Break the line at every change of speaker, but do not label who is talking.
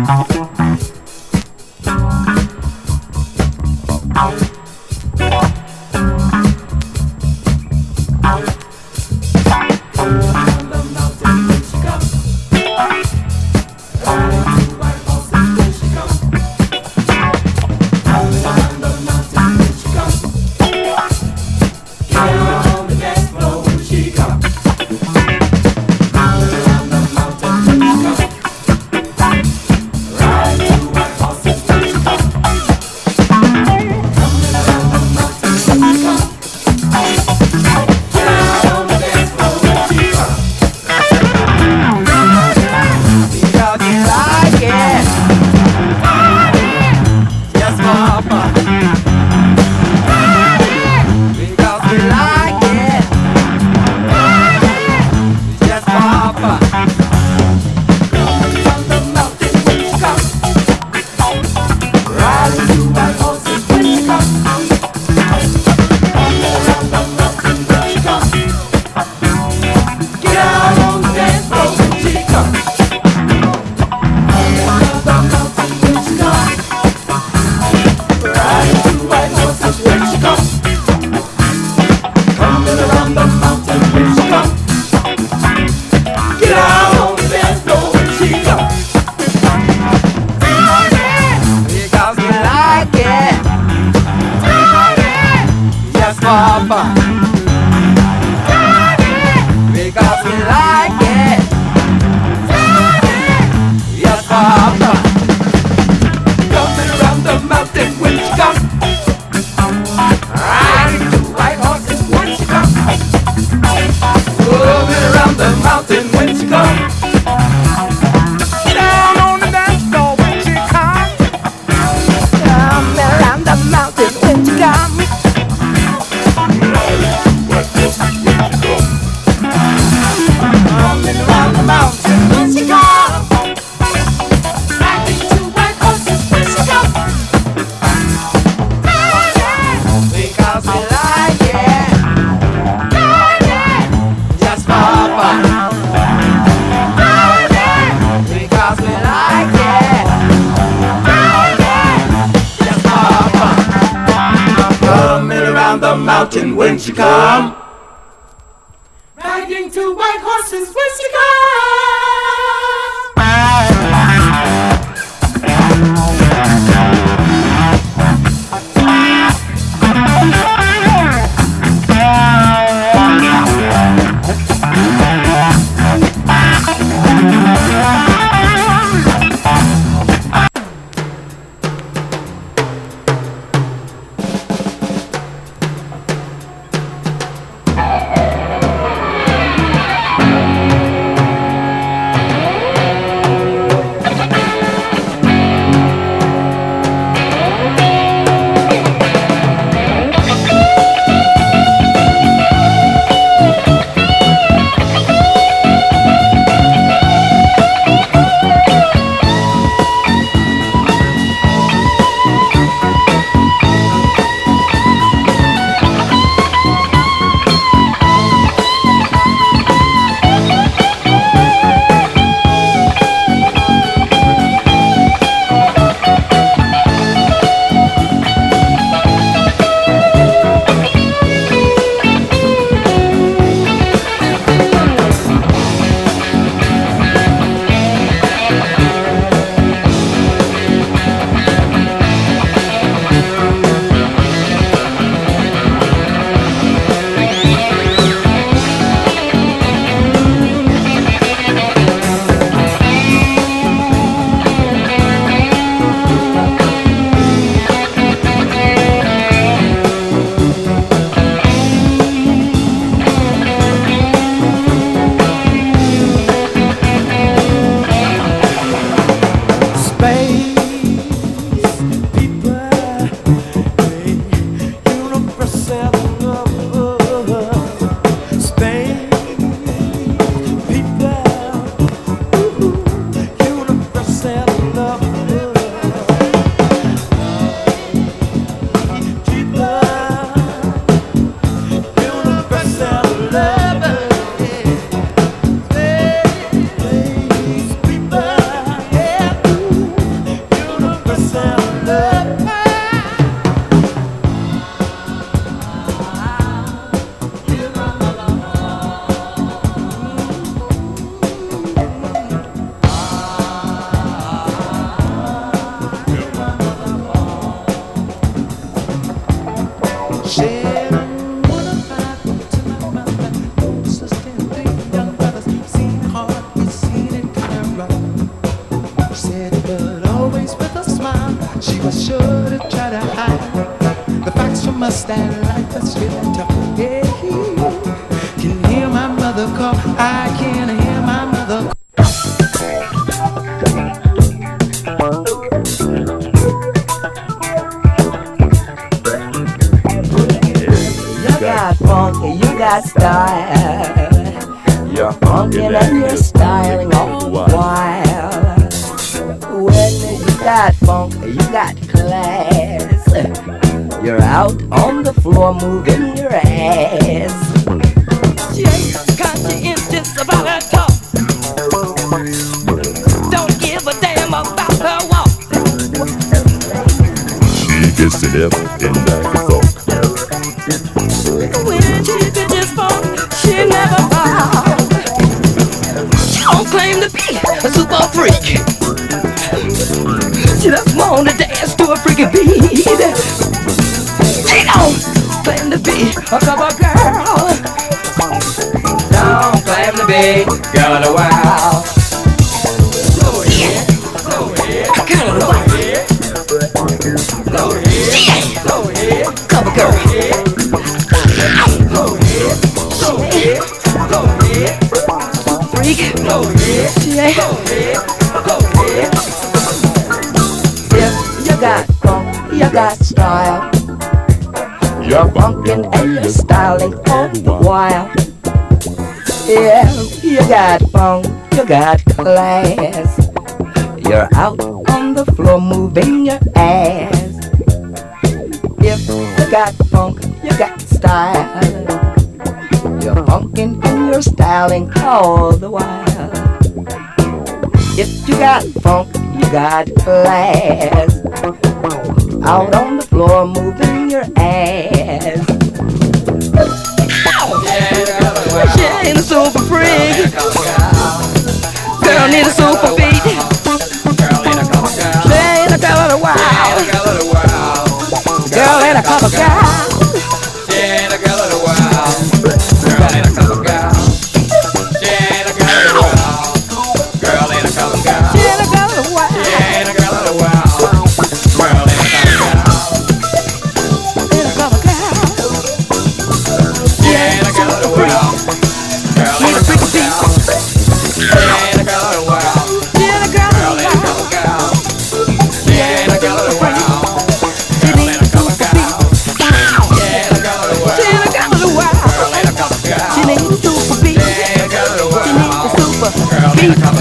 When she come, riding two white horses when she stand like a skeleton. Hey, can hear my mother call. I can hear my mother call.
You got funk, you got style. You're funkin' and you're styling all the while. When you got funk, you got class. You're out on the floor moving your ass. She ain't conscientious about her talk. Don't give a damn about her walk.
She gets it up and like a funk.
When she bitches funk, she never bows. She don't claim to be a super freak. She just wanna dance to a freaky beat. She don't claim to be a cover girl. Don't claim to be girl of the wild. Go ahead, go ahead, girl of the wild. Go ahead, go ahead, cover girl. Go ahead, go ahead, go ahead, freak. Go ahead, go ahead, go ahead. If you got funk, you got style. You're funkin' and you're styling all the while. Yeah, you got funk, you got class. You're out on the floor moving your ass. If you got funk, you got style. You're funkin' and you're styling all the while. If you got funk, you got class. Out on the floor moving your ass. She ain't a super freak. Girl need a super beat. She ain't a girl of the wild. Girl ain't a cover girl.
She ain't a girl of the wild. Girl ain't a cover girl. She ain't a girl of the wild. Girl ain't a cover girl.
She ain't a girl of the wild.
She ain't a girl of the wild. Girl ain't a cover girl.
Ain't a cover girl.
She ain't a girl of the wild. Girl ain't a cover girl. She ain't a girl of the wild.
She ain't a girl
Girl
of the
ain't a
wild.
cover girl. She ain't a girl of the wild. Girl ain't a cover girl. She ain't a girl of the wild.
She ain't a girl of the wild.
Girl ain't a cover girl.
She needs a super beat.
She ain't a girl of the
She needs a
wild.
super
Girl ain't a
beat.
cover